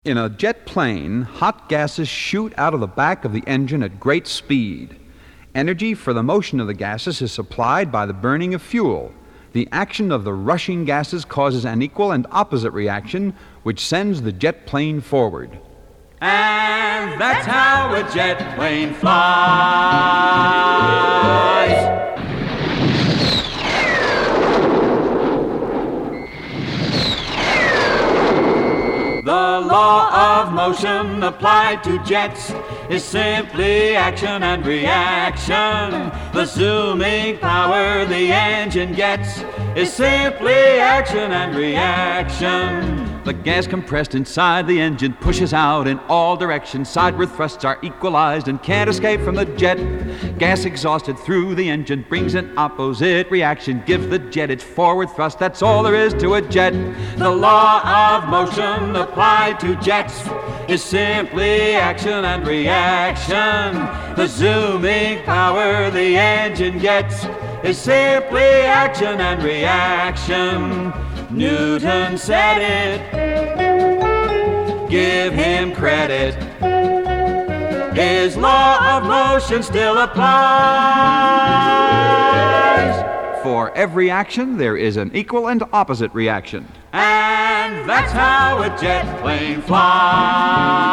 In a jet plane, hot gases shoot out of the back of the engine at great speed. Energy for the motion of the gases is supplied by the burning of fuel. The action of the rushing gases causes an equal and opposite reaction, which sends the jet plane forward. And that's how a jet plane flies. The law of motion applied to jets is simply action and reaction. The zooming power the engine gets is simply action and reaction. The gas compressed inside the engine pushes out in all directions. Sideward thrusts are equalized and can't escape from the jet. Gas exhausted through the engine brings an opposite reaction, gives the jet its forward thrust. That's all there is to a jet. The law of motion applied to jets is simply action and reaction. The zooming power the engine gets is simply action and reaction. Newton said it, give him credit. His law of motion still applies. For every action, there is an equal and opposite reaction. And that's how a jet plane flies.